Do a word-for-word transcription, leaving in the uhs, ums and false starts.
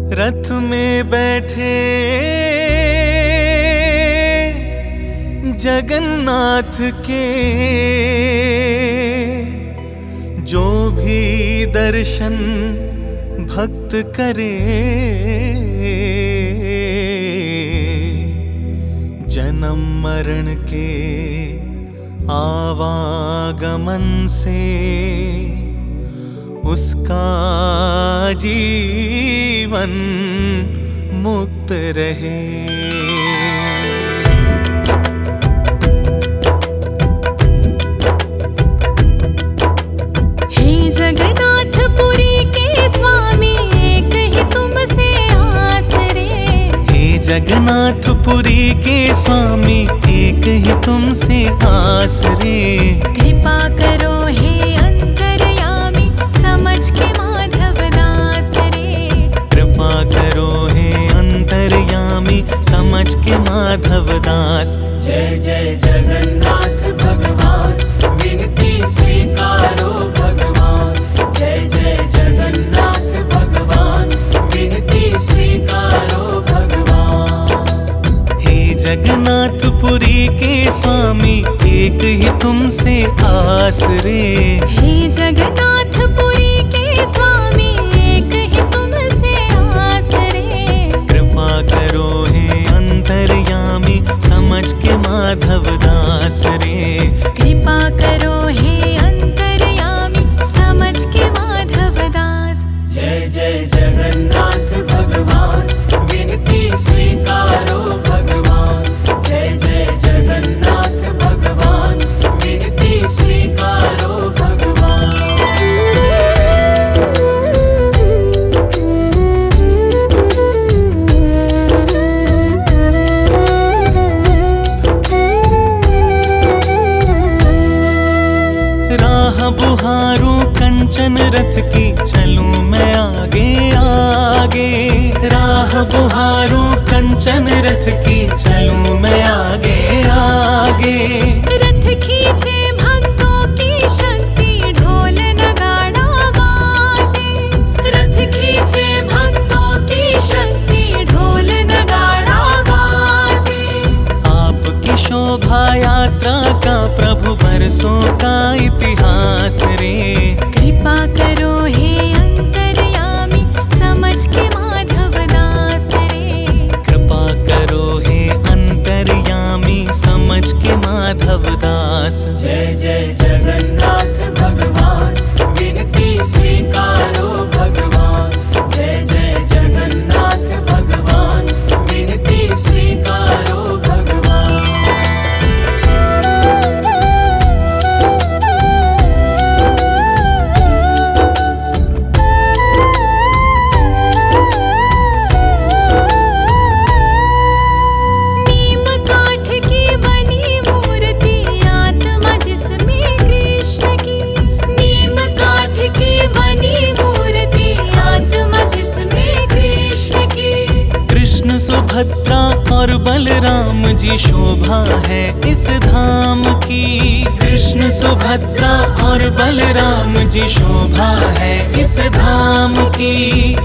रथ में बैठे जगन्नाथ के जो भी दर्शन भक्त करे, जन्म मरण के आवागमन से उसका जीवन मुक्त रहे। हे जगन्नाथपुरी के स्वामी एक ही तुमसे आस रे। हे जगन्नाथपुरी के स्वामी एक ही तुमसे आस रे। कृपा करो हे अंतर्यामी समझ के माधव दास रे। कृपा करो हे अंतर्यामी समझ के माधव दास। जय जय जगन्नाथ भगवान विनती स्वीकारो भगवान। जय जय जगन्नाथ भगवान विनती स्वीकारो भगवान। हे जगन्नाथपुरी के स्वामी एक ही तुमसे आस रे। हे जगन्नाथपुरी के स्वामी एक ही तुमसे आस रे। कृपा करो हे अंतर्यामी समझ के माधव दास रे। कृपा करो हे अंतर्यामी समझ के माधव दास। जय जय जगन्नाथ भगवान विनती स्वीकारो भगवान। जय जय जगन्नाथ भगवान विनती स्वीकारो भगवान। राह बुहारूं कंचन रथ की चलूं मैं आगे आगे। राह बुहारूं कंचन रथ की चलूं मैं आगे आगे। रथ खींचे भक्तों की शक्ति ढोल नगाड़ा बाजे। रथ खींचे भक्तों की शक्ति ढोल नगाड़ा बाजे। आपकी शोभा यात्रा का प्रभु बरसों का इतिहास रे। कृपा करो हे अंतर्यामी समझ के माधव दास रे। कृपा करो हे अंतर्यामी समझ के माधव दास। जय जय जगन्नाथ भगवान विनती स्वीकारो भगवान। जय जय जगन्नाथ भगवान विनती स्वीकारो भगवान। नीम काठ की बनी मूर्ति आत्मा जिसमें कृष्ण की। नीम काठ की बनी मूर्ति आत्मा जिसमें कृष्ण की। कृष्ण सुभद्रा और बलराम जी शोभा है इस धाम की। कृष्ण सुभद्रा और बलराम जी शोभा है इस धाम की।